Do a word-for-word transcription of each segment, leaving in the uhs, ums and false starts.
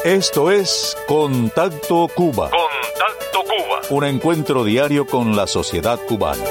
Esto es Contacto Cuba. Contacto Cuba. Un encuentro diario con la sociedad cubana.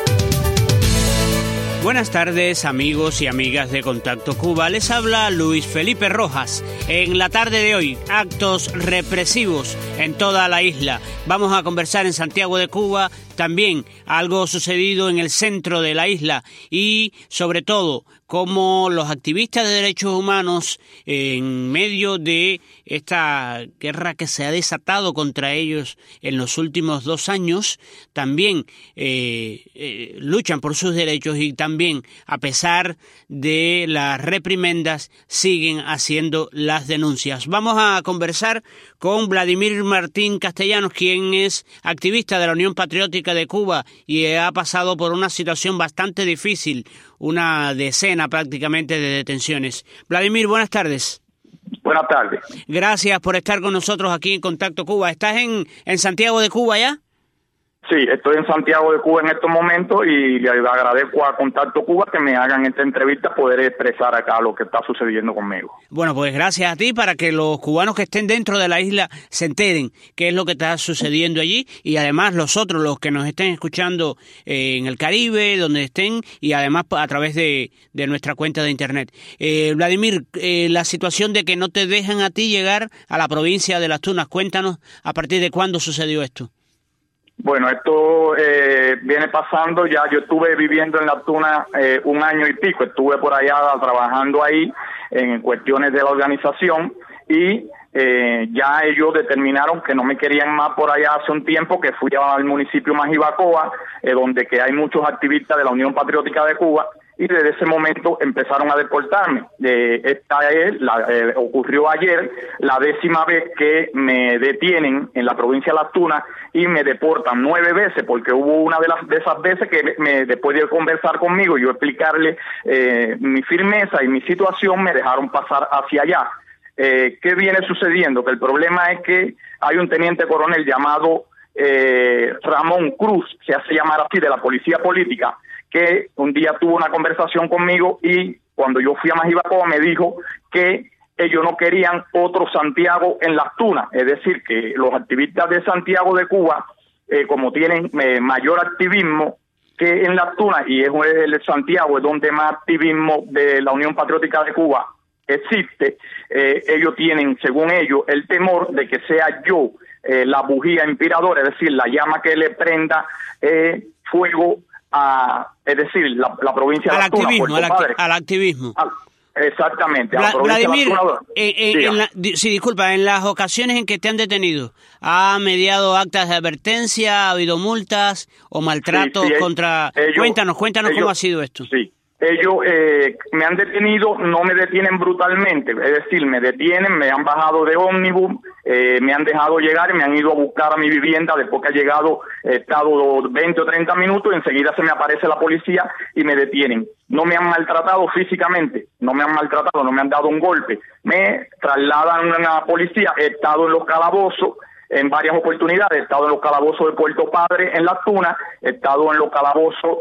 Buenas tardes, amigos y amigas de Contacto Cuba. Les habla Luis Felipe Rojas. En la tarde de hoy, actos represivos en toda la isla. Vamos a conversar en Santiago de Cuba, también algo sucedido en el centro de la isla y, sobre todo, cómo los activistas de derechos humanos, en medio de esta guerra que se ha desatado contra ellos en los últimos dos años, también eh, eh, luchan por sus derechos y también, a pesar de las reprimendas, siguen haciendo las denuncias. Vamos a conversar con Vladimir Martín Castellanos, quien es activista de la Unión Patriótica de Cuba y ha pasado por una situación bastante difícil, una decena prácticamente de detenciones. Vladimir, buenas tardes. Buenas tardes. Gracias por estar con nosotros aquí en Contacto Cuba. ¿Estás en, en Santiago de Cuba ya? Sí, estoy en Santiago de Cuba en estos momentos y le agradezco a Contacto Cuba que me hagan esta entrevista, poder expresar acá lo que está sucediendo conmigo. Bueno, pues gracias a ti, para que los cubanos que estén dentro de la isla se enteren qué es lo que está sucediendo allí, y además los otros, los que nos estén escuchando eh, en el Caribe, donde estén, y además a través de, de nuestra cuenta de internet. Eh, Vladimir, eh, la situación de que no te dejan a ti llegar a la provincia de Las Tunas, cuéntanos a partir de cuándo sucedió esto. Bueno, esto eh, viene pasando ya. Yo estuve viviendo en Las Tunas eh, un año y pico, estuve por allá trabajando ahí en cuestiones de la organización y eh, ya ellos determinaron que no me querían más por allá hace un tiempo, que fui al municipio Majibacoa, eh, donde que hay muchos activistas de la Unión Patriótica de Cuba, y desde ese momento empezaron a deportarme. Eh, esta es, la, eh, ocurrió ayer, la décima vez que me detienen en la provincia de Las Tunas y me deportan nueve veces, porque hubo una de las de esas veces que me, después de conversar conmigo y yo explicarle eh, mi firmeza y mi situación, me dejaron pasar hacia allá. Eh, ¿Qué viene sucediendo? Que el problema es que hay un teniente coronel llamado eh, Ramón Cruz, se hace llamar así, de la policía política, que un día tuvo una conversación conmigo y cuando yo fui a Majibacoa me dijo que ellos no querían otro Santiago en Las Tunas, es decir, que los activistas de Santiago de Cuba, eh, como tienen eh, mayor activismo que en Las Tunas, y es el Santiago es donde más activismo de la Unión Patriótica de Cuba existe, eh, ellos tienen, según ellos, el temor de que sea yo eh, la bujía inspiradora, es decir, la llama que le prenda eh, fuego a, es decir, la, la provincia al de Las Tunas, activismo, al, Padre, al activismo. Al, exactamente. Vla, a la provincia Vladimir, de Las Tunas, eh, eh, en la, sí, disculpa, en las ocasiones en que te han detenido, ¿ha mediado actas de advertencia, ha habido multas o maltratos sí, sí, contra...? Ellos, cuéntanos, cuéntanos ellos, cómo ha sido esto. Sí. Ellos eh, me han detenido, no me detienen brutalmente, es decir, me detienen, me han bajado de ómnibus, eh, me han dejado llegar y me han ido a buscar a mi vivienda después que ha llegado, he estado veinte o treinta minutos, enseguida se me aparece la policía y me detienen. No me han maltratado físicamente, no me han maltratado, no me han dado un golpe, me trasladan a la policía, he estado en los calabozos, en varias oportunidades, he estado en los calabozos de Puerto Padre en Las Tunas, he estado en los calabozos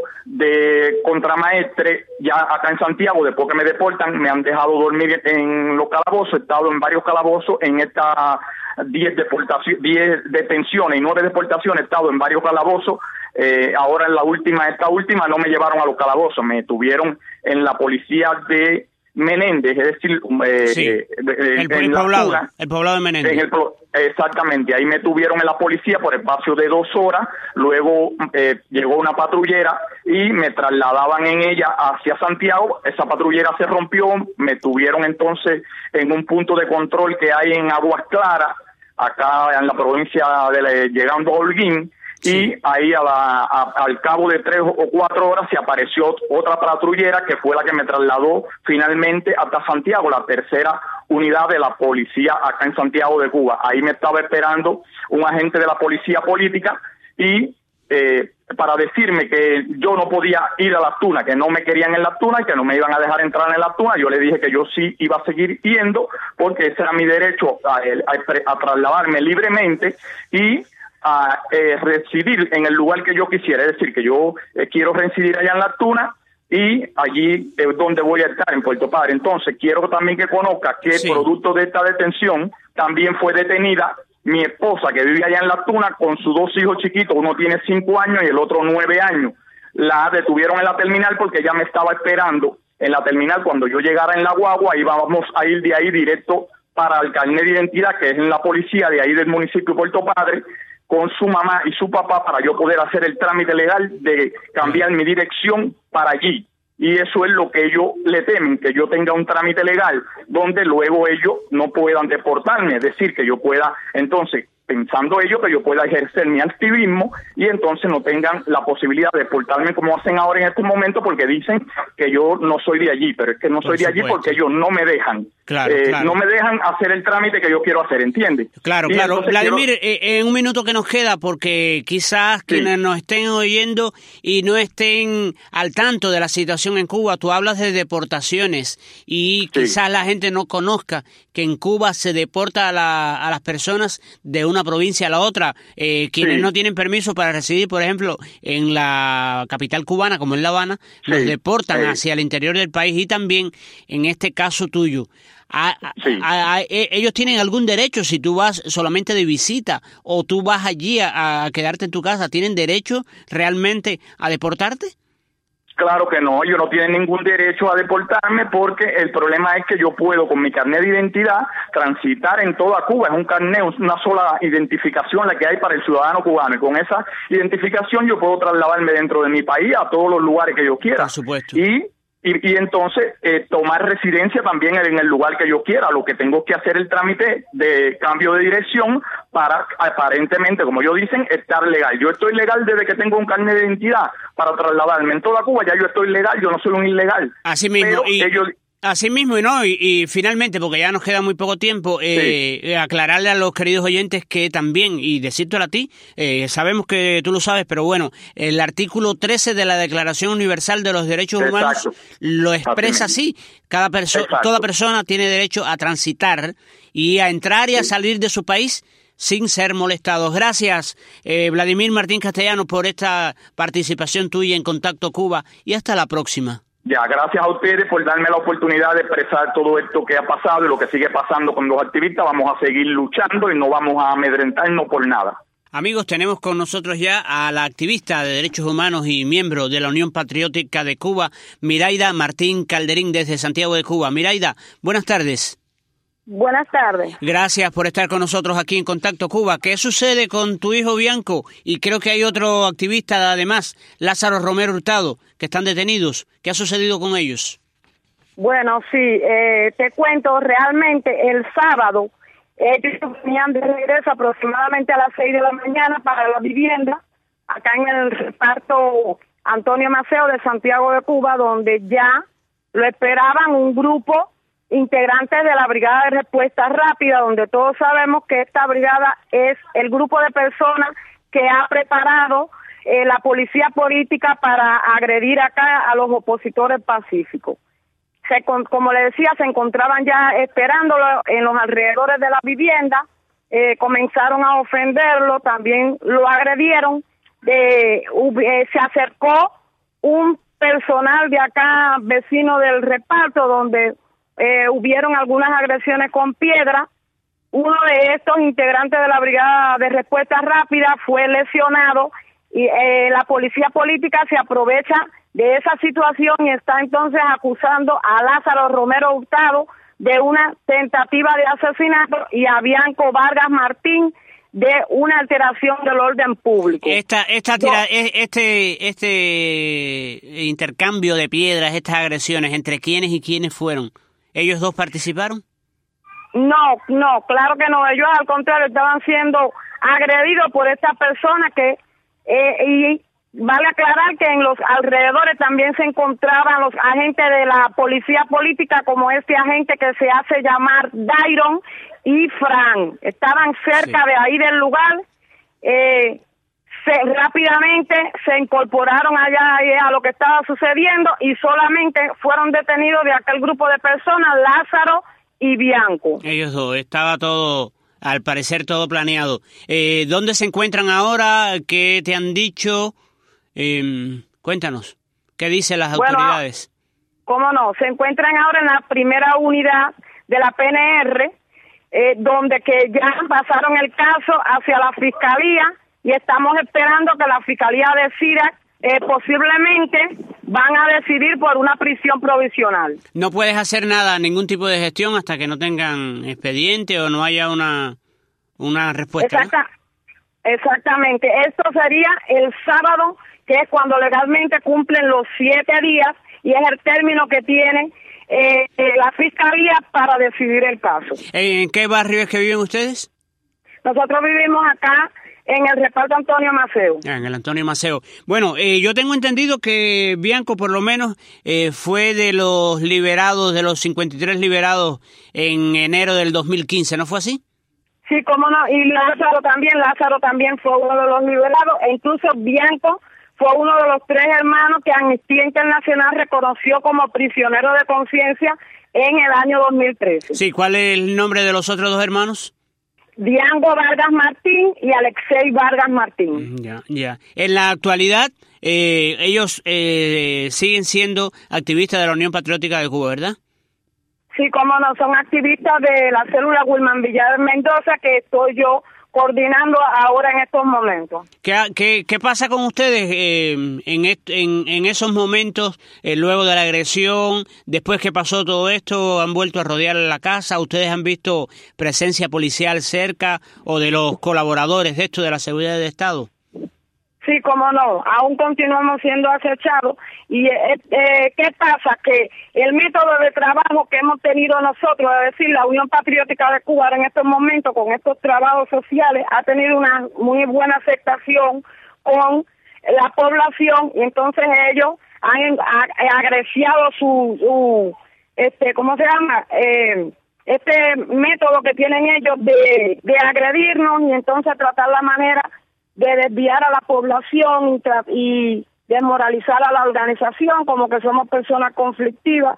de Contramaestre, ya acá en Santiago, después que me deportan, me han dejado dormir en los calabozos, he estado en varios calabozos, en estas diez deportaciones, diez detenciones y nueve deportaciones, he estado en varios calabozos, eh, ahora en la última, esta última no me llevaron a los calabozos, me tuvieron en la policía de Menéndez, es decir, eh, sí, eh, el, el, poblado, Tuna, el poblado de Menéndez. En el, exactamente, ahí me tuvieron en la policía por espacio de dos horas, luego eh, llegó una patrullera y me trasladaban en ella hacia Santiago, esa patrullera se rompió, me tuvieron entonces en un punto de control que hay en Aguas Claras, acá en la provincia de la, llegando a Holguín, sí. Y ahí a la, a, al cabo de tres o cuatro horas se apareció otra patrullera que fue la que me trasladó finalmente hasta Santiago, la tercera unidad de la policía acá en Santiago de Cuba. Ahí me estaba esperando un agente de la policía política y eh, para decirme que yo no podía ir a Las Tunas, que no me querían en Las Tunas y que no me iban a dejar entrar en Las Tunas. Yo le dije que yo sí iba a seguir yendo porque ese era mi derecho a, a, a trasladarme libremente y a eh, residir en el lugar que yo quisiera, es decir, que yo eh, quiero residir allá en Las Tunas, y allí es donde voy a estar, en Puerto Padre. Entonces, quiero también que conozca que sí, producto de esta detención, también fue detenida mi esposa, que vive allá en La Tuna, con sus dos hijos chiquitos, uno tiene cinco años y el otro nueve años. La detuvieron en la terminal porque ella me estaba esperando en la terminal. Cuando yo llegara en la guagua, íbamos a ir de ahí directo para el carnet de identidad, que es en la policía de ahí del municipio de Puerto Padre, con su mamá y su papá, para yo poder hacer el trámite legal de cambiar mi dirección para allí. Y eso es lo que ellos le temen, que yo tenga un trámite legal donde luego ellos no puedan deportarme, es decir, que yo pueda, entonces, pensando ellos que yo pueda ejercer mi activismo y entonces no tengan la posibilidad de deportarme como hacen ahora en estos momentos, porque dicen que yo no soy de allí, pero es que no soy de allí porque ellos no me dejan. Claro, eh, claro. No me dejan hacer el trámite que yo quiero hacer, ¿entiendes? Claro, y claro. Vladimir, quiero... eh, en un minuto que nos queda, porque quizás sí, quienes nos estén oyendo y no estén al tanto de la situación en Cuba, tú hablas de deportaciones y sí, quizás la gente no conozca que en Cuba se deporta a, la, a las personas de una provincia a la otra, eh, quienes sí, no tienen permiso para residir, por ejemplo, en la capital cubana, como en La Habana, sí, los deportan sí, hacia el interior del país, y también en este caso tuyo. A, sí. a, a, a, ¿Ellos tienen algún derecho si tú vas solamente de visita o tú vas allí a, a quedarte en tu casa? ¿Tienen derecho realmente a deportarte? Claro que no, ellos no tienen ningún derecho a deportarme, porque el problema es que yo puedo con mi carnet de identidad transitar en toda Cuba. Es un carnet, una sola identificación la que hay para el ciudadano cubano, y con esa identificación yo puedo trasladarme dentro de mi país a todos los lugares que yo quiera. Por supuesto. Y Y, y entonces eh, tomar residencia también en el lugar que yo quiera. Lo que tengo que hacer el trámite de cambio de dirección para, aparentemente, como ellos dicen, estar legal. Yo estoy legal desde que tengo un carnet de identidad para trasladarme en toda Cuba. Ya yo estoy legal, yo no soy un ilegal. Así mismo. Pero y... ellos... Así mismo, y no, y, y finalmente, porque ya nos queda muy poco tiempo, eh, sí, aclararle a los queridos oyentes que también, y decírtelo a ti, eh, sabemos que tú lo sabes, pero bueno, el artículo trece de la Declaración Universal de los Derechos Humanos lo expresa así. Cada persona, toda persona tiene derecho a transitar y a entrar y a salir de su país sin ser molestados. Gracias, eh, Vladimir Martín Castellano, por esta participación tuya en Contacto Cuba, y hasta la próxima. Ya, gracias a ustedes por darme la oportunidad de expresar todo esto que ha pasado y lo que sigue pasando con los activistas. Vamos a seguir luchando y no vamos a amedrentarnos por nada. Amigos, tenemos con nosotros ya a la activista de derechos humanos y miembro de la Unión Patriótica de Cuba, Miraida Martín Calderín, desde Santiago de Cuba. Miraida, buenas tardes. Buenas tardes. Gracias por estar con nosotros aquí en Contacto Cuba. ¿Qué sucede con tu hijo Bianco? Y creo que hay otro activista, además, Lázaro Romero Hurtado, que están detenidos. ¿Qué ha sucedido con ellos? Bueno, sí, eh, te cuento, realmente el sábado ellos venían de regreso aproximadamente a las seis de la mañana para la vivienda, acá en el reparto Antonio Maceo de Santiago de Cuba, donde ya lo esperaban un grupo integrantes de la Brigada de Respuesta Rápida, donde todos sabemos que esta brigada es el grupo de personas que ha preparado eh, la policía política para agredir acá a los opositores pacíficos. Se, como le decía, se encontraban ya esperándolo en los alrededores de la vivienda, eh, comenzaron a ofenderlo, también lo agredieron, eh, eh, se acercó un personal de acá, vecino del reparto, donde Eh, hubieron algunas agresiones con piedra. Uno de estos integrantes de la Brigada de Respuesta Rápida fue lesionado y eh, la policía política se aprovecha de esa situación y está entonces acusando a Lázaro Romero Hurtado de una tentativa de asesinato y a Bianco Vargas Martín de una alteración del orden público. Esta, esta tira, este, este intercambio de piedras, estas agresiones, ¿entre quiénes y quiénes fueron? ¿Ellos dos participaron? No, no, claro que no. Ellos al contrario estaban siendo agredidos por esta persona que, eh, y vale aclarar que en los alrededores también se encontraban los agentes de la policía política, como este agente que se hace llamar Dairon y Fran. Estaban cerca sí. de ahí del lugar. Eh, Se, rápidamente se incorporaron allá a lo que estaba sucediendo y solamente fueron detenidos de aquel grupo de personas, Lázaro y Bianco. Ellos dos, estaba todo, al parecer todo planeado. Eh, ¿Dónde se encuentran ahora? ¿Qué te han dicho? Eh, cuéntanos. ¿Qué dicen las Bueno, autoridades? ¿Cómo no? Se encuentran ahora en la primera unidad de la P N R, eh, donde que ya pasaron el caso hacia la Fiscalía y estamos esperando que la Fiscalía decida, eh, posiblemente van a decidir por una prisión provisional. No puedes hacer nada, ningún tipo de gestión hasta que no tengan expediente o no haya una, una respuesta. Exacta, ¿no? Exactamente. Esto sería el sábado, que es cuando legalmente cumplen los siete días y es el término que tiene eh, eh, la Fiscalía para decidir el caso. ¿En qué barrio es que viven ustedes? Nosotros vivimos acá en el reparto Antonio Maceo. Ah, en el Antonio Maceo. Bueno, eh, yo tengo entendido que Bianco por lo menos eh, fue de los liberados, de los cincuenta y tres liberados en enero del dos mil quince, ¿no fue así? Sí, cómo no, y Lázaro también, Lázaro también fue uno de los liberados, e incluso Bianco fue uno de los tres hermanos que Amnistía Internacional reconoció como prisionero de conciencia en el año dos mil trece. Sí, ¿cuál es el nombre de los otros dos hermanos? Diango Vargas Martín y Alexei Vargas Martín. Ya, ya. En la actualidad, eh, ellos eh, siguen siendo activistas de la Unión Patriótica de Cuba, ¿verdad? Sí, cómo no, son activistas de la célula Wilman Villar Mendoza, que estoy yo coordinando ahora en estos momentos. ¿Qué, qué, qué pasa con ustedes eh, en, est en, en esos momentos, eh, luego de la agresión, después que pasó todo esto, han vuelto a rodear la casa? ¿Ustedes han visto presencia policial cerca o de los colaboradores de esto de la seguridad del Estado? Sí, cómo no, aún continuamos siendo acechados. Y eh, eh, ¿qué pasa? Que el método de trabajo que hemos tenido nosotros, es decir, la Unión Patriótica de Cuba en estos momentos, con estos trabajos sociales, ha tenido una muy buena aceptación con la población, y entonces ellos han agreciado su, su este, ¿cómo se llama? Eh, este método que tienen ellos de, de agredirnos y entonces tratar la manera de desviar a la población y, tra y desmoralizar a la organización, como que somos personas conflictivas,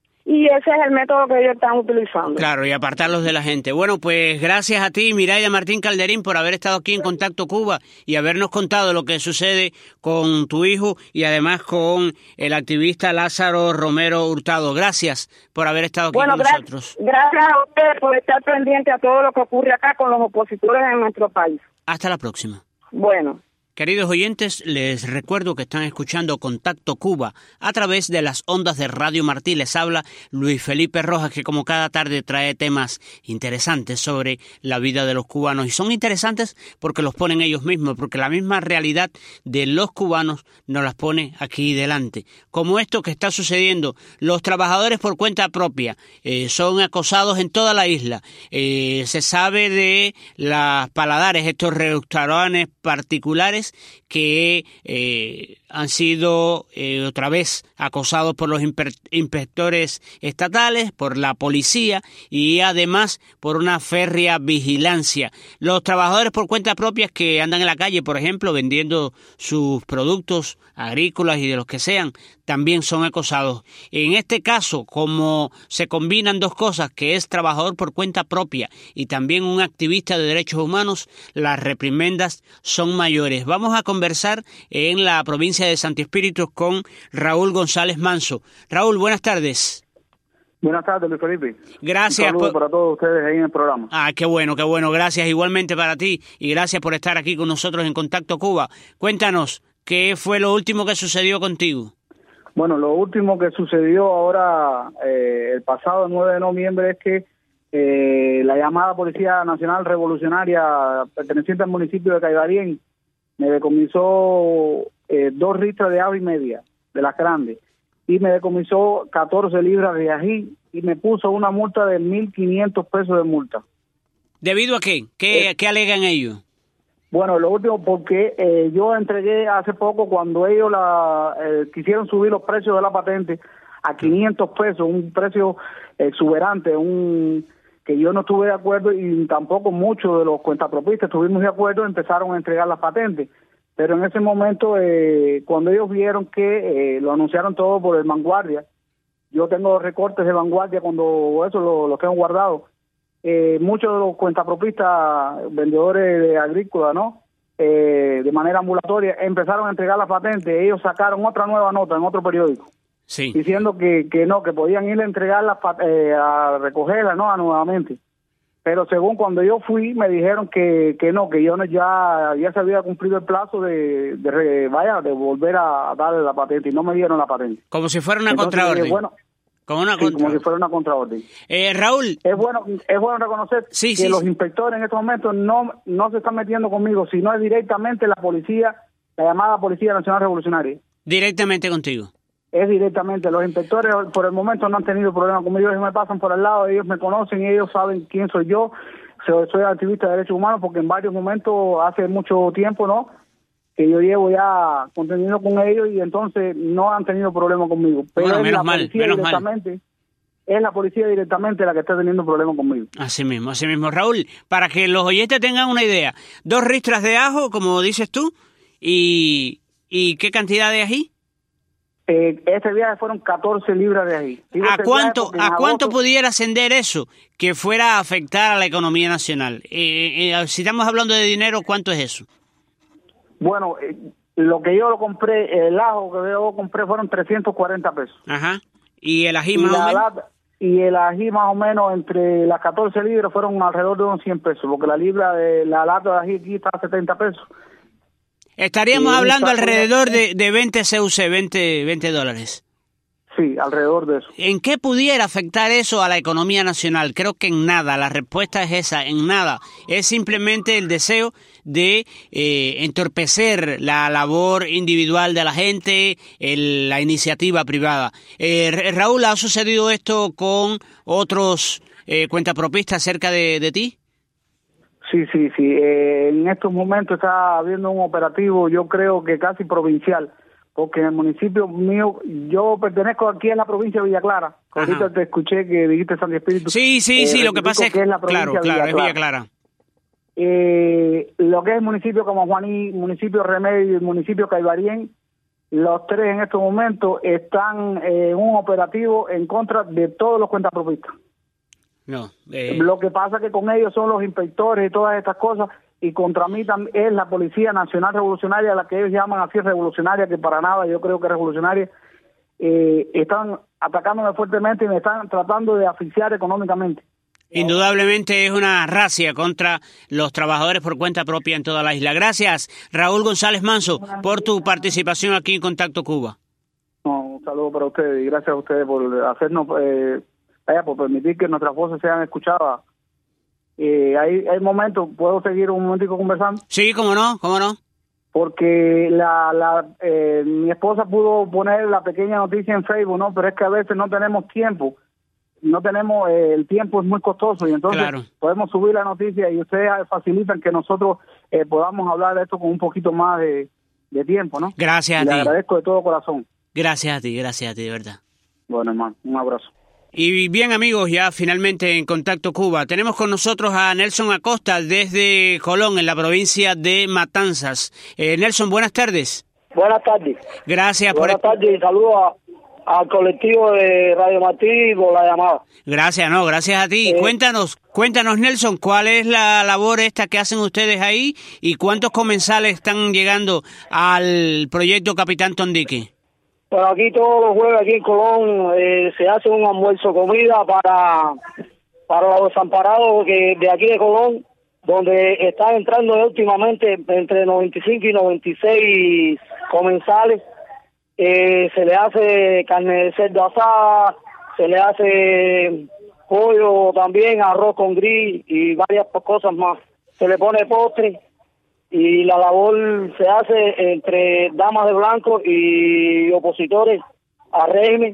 y ese es el método que ellos están utilizando. Claro, y apartarlos de la gente. Bueno, pues gracias a ti, Miraida Martín Calderín, por haber estado aquí en Contacto Cuba y habernos contado lo que sucede con tu hijo y además con el activista Lázaro Romero Hurtado. Gracias por haber estado aquí bueno, con gra nosotros. Gracias a ustedes por estar pendiente a todo lo que ocurre acá con los opositores en nuestro país. Hasta la próxima. Bueno. Queridos oyentes, les recuerdo que están escuchando Contacto Cuba a través de las ondas de Radio Martí. Les habla Luis Felipe Rojas, que como cada tarde trae temas interesantes sobre la vida de los cubanos. Y son interesantes porque los ponen ellos mismos, porque la misma realidad de los cubanos nos las pone aquí delante. Como esto que está sucediendo, los trabajadores por cuenta propia eh, son acosados en toda la isla. Eh, se sabe de las Paladares, estos restaurantes particulares que eh, han sido eh, otra vez acosados por los inspectores estatales, por la policía y además por una férrea vigilancia. Los trabajadores por cuenta propia que andan en la calle, por ejemplo, vendiendo sus productos agrícolas y de los que sean, también son acosados. En este caso, como se combinan dos cosas, que es trabajador por cuenta propia y también un activista de derechos humanos, las reprimendas son mayores. Vamos a conversar en la provincia de Santi Espíritu con Raúl González Manso. Raúl, buenas tardes. Buenas tardes, Luis Felipe. Gracias. Un saludo por... para todos ustedes ahí en el programa. Ah, qué bueno, qué bueno. Gracias igualmente para ti y gracias por estar aquí con nosotros en Contacto Cuba. Cuéntanos, ¿qué fue lo último que sucedió contigo? Bueno, lo último que sucedió ahora, eh, el pasado nueve de noviembre, es que eh, la llamada Policía Nacional Revolucionaria perteneciente al municipio de Caibarien me decomisó eh, dos ristras de ave y media, de las grandes, y me decomisó catorce libras de ají y me puso una multa de mil quinientos pesos de multa. ¿Debido a qué? ¿Qué, eh, ¿qué alegan ellos? Bueno, lo último, porque eh, yo entregué hace poco, cuando ellos la eh, quisieron subir los precios de la patente a quinientos pesos, un precio exuberante, un que yo no estuve de acuerdo y tampoco muchos de los cuentapropistas estuvimos de acuerdo, empezaron a entregar las patentes. Pero en ese momento, eh, cuando ellos vieron que eh, lo anunciaron todo por el Vanguardia, yo tengo recortes de Vanguardia cuando eso lo, lo tengo guardado. Eh, muchos de los cuentapropistas, vendedores de agrícola, ¿no? eh, de manera ambulatoria, empezaron a entregar las patentes. Ellos sacaron otra nueva nota en otro periódico, sí, diciendo que, que no, que podían ir a entregarlas, eh, a recogerlas, ¿no? nuevamente. Pero según cuando yo fui, me dijeron que, que no, que yo no, ya, ya se había cumplido el plazo de, de, de vaya, de volver a darle la patente, y no me dieron la patente. Como si fuera una Entonces, contraorden. Eh, bueno, como, una sí, contra... como si fuera una contraorden. Eh, Raúl. Es bueno, es bueno reconocer sí, que sí, los sí. inspectores en estos momentos no, no se están metiendo conmigo, sino es directamente la policía, la llamada Policía Nacional Revolucionaria. Directamente contigo. Es directamente. Los inspectores por el momento no han tenido problema conmigo. Ellos me pasan por al lado, ellos me conocen, ellos saben quién soy yo. Soy, soy activista de derechos humanos porque en varios momentos, hace mucho tiempo, ¿no?, que yo llevo ya contenido con ellos y entonces no han tenido problema conmigo. Pero Bueno, es menos la mal, policía menos directamente, mal. Es la policía directamente la que está teniendo problemas conmigo. Así mismo, así mismo. Raúl, para que los oyentes tengan una idea, dos ristras de ajo, como dices tú, y, ¿y qué cantidad de ají? Eh, este viaje fueron catorce libras de ají. Digo ¿A este cuánto, viaje ¿A cuánto agosto, pudiera ascender eso que fuera a afectar a la economía nacional? Eh, eh, si estamos hablando de dinero, ¿cuánto es eso? Bueno, eh, lo que yo lo compré, el ajo que yo compré fueron trescientos cuarenta pesos. Ajá. ¿Y el ají Y más o la menos? lata- y el ají más o menos entre las catorce libras fueron alrededor de unos cien pesos, porque la libra de la lata de ají aquí está a setenta pesos. Estaríamos y hablando un saco alrededor de- de, de veinte C U C, veinte, veinte dólares. Sí, alrededor de eso. ¿En qué pudiera afectar eso a la economía nacional? Creo que en nada. La respuesta es esa, en nada. Es simplemente el deseo de eh, entorpecer la labor individual de la gente, el, la iniciativa privada. Eh, Raúl, ¿ha sucedido esto con otros eh, cuentapropistas cerca de, de ti? Sí, sí, sí. Eh, en estos momentos está habiendo un operativo, yo creo que casi provincial, porque en el municipio mío, yo pertenezco aquí en la provincia de Villa Clara. Ajá. Ahorita te escuché que dijiste San Espíritu. Sí, sí, Eh, sí, lo que pasa es que es la provincia claro, de claro, Villa es Villa Clara. Clara. Eh, lo que es el municipio como Juaní, municipio Remedio y el municipio Caibarien, los tres en estos momentos están en eh, un operativo en contra de todos los cuentapropistas. No, eh... Lo que pasa que con ellos son los inspectores y todas estas cosas, y contra mí también es la Policía Nacional Revolucionaria, la que ellos llaman así revolucionaria, que para nada yo creo que es revolucionaria. Eh, están atacándome fuertemente y me están tratando de asfixiar económicamente. Indudablemente es una racia contra los trabajadores por cuenta propia en toda la isla. Gracias, Raúl González Manso, por tu participación aquí en Contacto Cuba. No, un saludo para ustedes y gracias a ustedes por hacernos, eh, vaya, por permitir que nuestras voces sean escuchadas. Eh, hay, hay momentos, ¿puedo seguir un momentico conversando? Sí, cómo no, cómo no. Porque la, la eh, mi esposa pudo poner la pequeña noticia en Facebook, ¿no? Pero es que a veces no tenemos tiempo. No tenemos, eh, el tiempo es muy costoso y entonces Claro. podemos subir la noticia y ustedes facilitan que nosotros eh, podamos hablar de esto con un poquito más de, de tiempo, ¿no? Gracias a y le ti. agradezco de todo corazón. Gracias a ti, gracias a ti, de verdad. Bueno, hermano, un abrazo. Y bien, amigos, ya finalmente en Contacto Cuba, tenemos con nosotros a Nelson Acosta desde Colón, en la provincia de Matanzas. Eh, Nelson, buenas tardes. Buenas tardes. Gracias por... Buenas tardes y saludos a, al colectivo de Radio Martí por la llamada. Gracias, no, gracias a ti. Eh, Cuéntanos, cuéntanos, Nelson, ¿cuál es la labor esta que hacen ustedes ahí y cuántos comensales están llegando al proyecto Capitán Tondique? Bueno, aquí todos los jueves, aquí en Colón, eh, se hace un almuerzo comida para, para los desamparados que de aquí de Colón, donde están entrando últimamente entre noventa y cinco y noventa y seis comensales. Eh, se le hace carne de cerdo asada, se le hace pollo también, arroz con gris y varias cosas más. Se le pone postre. Y la labor se hace entre damas de blanco y opositores a régimen,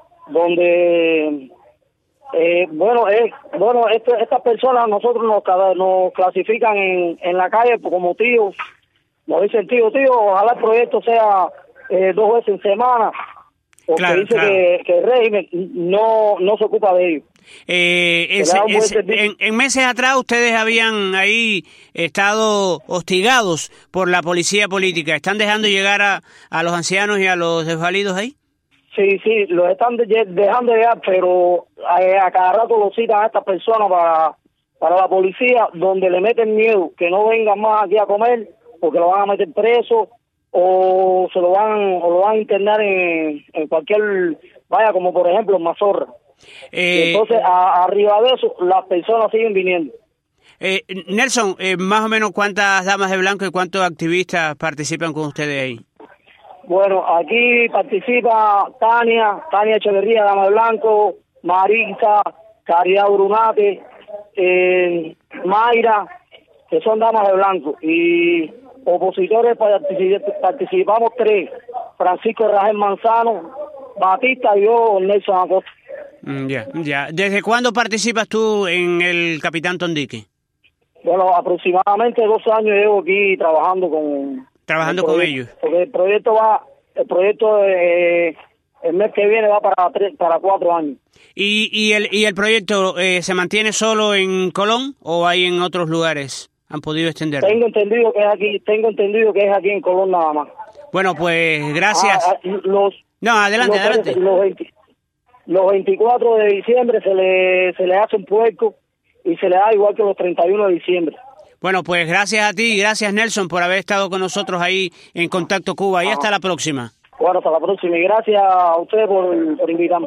donde, eh, bueno, es bueno este, estas personas nosotros nos, nos clasifican en, en la calle como tíos, nos dicen tío, tío, ojalá el proyecto sea eh, dos veces en semana, porque Claro, dice claro. que, que el régimen no, no se ocupa de ellos. Eh, ese- da un buen ese- servicio. en, en meses atrás ustedes habían ahí estado hostigados por la policía política. ¿Están dejando llegar a, a los ancianos y a los desvalidos ahí? Sí, sí, los están de- dejando llegar, pero a, a cada rato lo citan a estas personas para, para la policía, donde le meten miedo, que no vengan más aquí a comer, porque lo van a meter preso o se lo van o lo van a internar en, en cualquier, vaya, como por ejemplo en Mazorra. Eh, Entonces, a, arriba de eso, las personas siguen viniendo. Eh, Nelson, eh, más o menos cuántas damas de blanco y cuántos activistas participan con ustedes ahí. Bueno, aquí participa Tania, Tania Echeverría, dama de blanco, Marisa, Caridad Brunate, eh, Mayra, que son damas de blanco, y opositores participamos tres, Francisco Rajel Manzano, Batista y yo, Nelson Acosta. Ya, yeah, ya. Yeah. ¿Desde cuándo participas tú en el Capitán Tondique? Bueno, aproximadamente dos años llevo aquí trabajando con... Trabajando con ellos. Porque el proyecto va, el proyecto eh, el mes que viene va para tres, para cuatro años. ¿Y, y, el, y el proyecto eh, se mantiene solo en Colón o hay en otros lugares? ¿Han podido extenderlo? Tengo entendido que es aquí, tengo entendido que es aquí en Colón nada más. Bueno, pues gracias. Ah, los, no, adelante, los, adelante. Los, veinte, los veinticuatro de diciembre se le, se le hace un puerco y se le da igual que los treinta y uno de diciembre. Bueno, pues gracias a ti y gracias, Nelson, por haber estado con nosotros ahí en Contacto Cuba. Y ah. hasta la próxima. Bueno, hasta la próxima. Y gracias a ustedes por, por invitarme.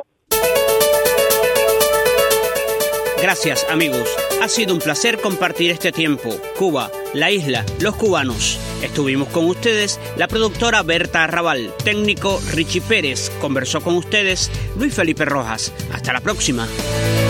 Gracias, amigos. Ha sido un placer compartir este tiempo. Cuba, la isla, los cubanos. Estuvimos con ustedes la productora Berta Arrabal, técnico Richie Pérez. Conversó con ustedes Luis Felipe Rojas. Hasta la próxima.